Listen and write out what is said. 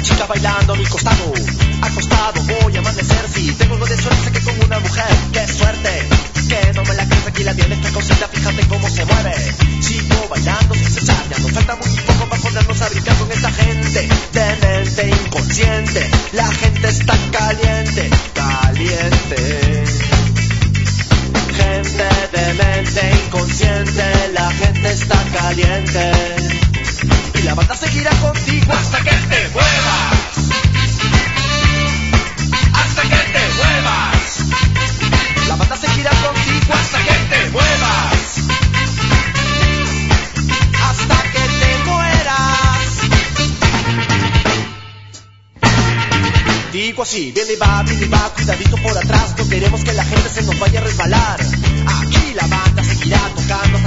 chica bailando a mi costado. Acostado voy a amanecer. Si tengo algo de suerte, sé que con una mujer. ¡Qué suerte! Que no me la crees, aquí la tienes, esta cosita, fíjate cómo se mueve. Sigo bailando sin cesar, ya nos falta muy poco para ponernos a brincar con esta gente de mente inconsciente. La gente está caliente, caliente. Gente de mente inconsciente, la gente está caliente. Y la banda seguirá contigo hasta que te muevas. Hasta que te muevas. La banda seguirá contigo hasta que te muevas. Hasta que te mueras. Digo así, viene y va, cuidadito por atrás. No queremos que la gente se nos vaya a resbalar. Aquí la banda seguirá tocando